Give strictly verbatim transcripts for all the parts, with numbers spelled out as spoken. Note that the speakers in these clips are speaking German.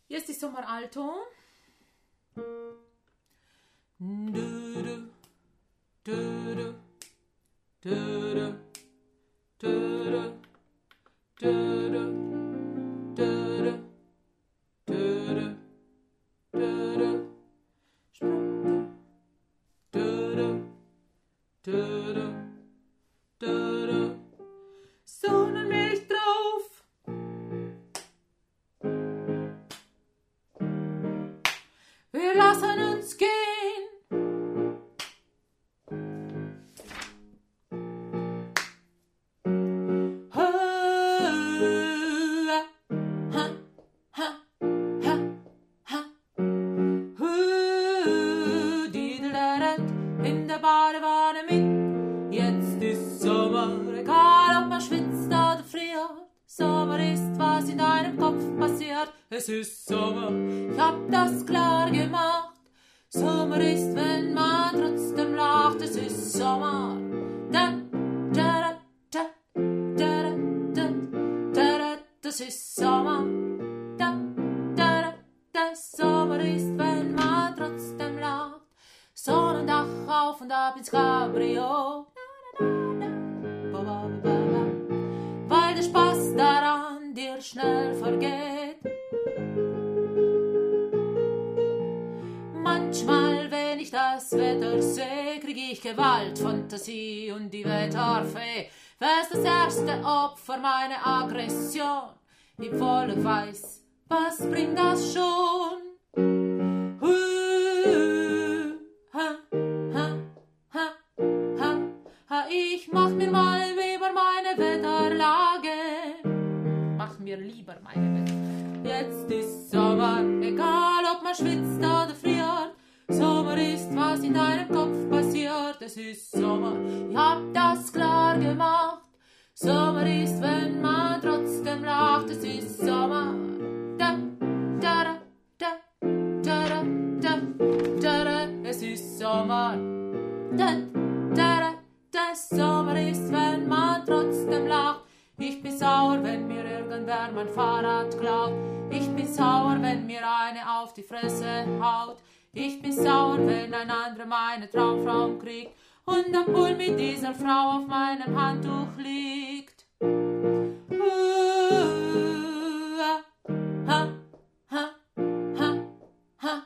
Jetzt ist Sommer alto. Du, du, du, du, du, du, du, du, du, du, du, du, du, Sprung. Du, du, du, du, du, du, Sonnenmilch drauf. Wir lassen uns gehen. In der Badewanne mit. Jetzt ist Sommer, egal ob man schwitzt oder friert. Sommer ist, was in deinem Kopf passiert. Es ist Sommer, ich hab das klar gemacht. Sommer ist, wenn man trotzdem lacht. Es ist Sommer. Da, da, da, da, da, da, da, das ist Sommer. Da, da, da, da, Sommer ist, wenn man trotzdem lacht. Sonnendach auf und ab ins Cabrio. Weil der Spaß daran dir schnell vergeht. Manchmal, wenn ich das Wetter sehe, krieg ich Gewalt, Fantasie und die Wetterfee. Wer ist das erste Opfer meiner Aggression? Ich voll weiß, was bringt das schon? Ich mach mir mal lieber meine Wetterlage. Mach mir lieber meine Wetterlage. Jetzt ist Sommer, egal ob man schwitzt oder friert. Sommer ist, was in deinem Kopf passiert. Es ist Sommer, ich hab das klar gemacht. Sommer ist, wenn man trotzdem lacht. Es ist Sommer. Da, da, da, da, da, da, da, es ist Sommer. Da, da, da. Der Sommer ist, wenn man trotzdem lacht. Ich bin sauer, wenn mir irgendwer mein Fahrrad klaut. Ich bin sauer, wenn mir eine auf die Fresse haut. Ich bin sauer, wenn ein anderer meine Traumfrau kriegt und am Pool mit dieser Frau auf meinem Handtuch liegt. Uh, ha, ha, ha, ha.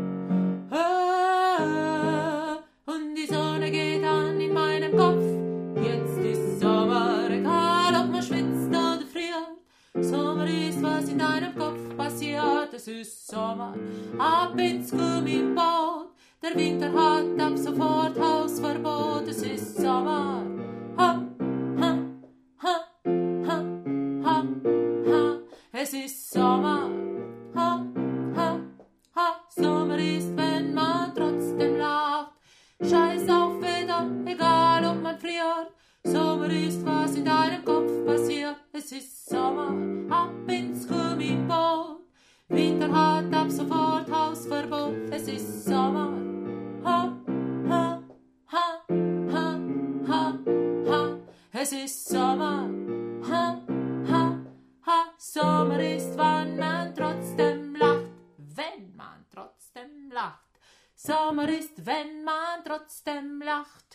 Und die Sonne geht an in meinem Kopf. Jetzt ist Sommer, egal ob man schwitzt oder friert. Sommer ist, was in deinem Kopf passiert. Es ist Sommer, ab ins Gummiboot. Der Winter hat ab sofort Hausverbot. Es ist Sommer. Ha, ha, ha, ha, ha, ha. Es ist Sommer. Ha, ha, ha. Sommer ist, wenn man trotzdem lacht. Scheiß auf Wetter, egal ob man friert. Sommer ist, was in deinem Kopf passiert. Es ist Sommer, ab ins Gummiboot. Winter hat ab sofort Hausverbot. Es ist Sommer. Ha, ha, ha, ha, ha, ha. Es ist Sommer. Ha, ha, ha. Sommer ist, wann man trotzdem lacht. Wenn man trotzdem lacht. Sommer ist, wenn man trotzdem lacht.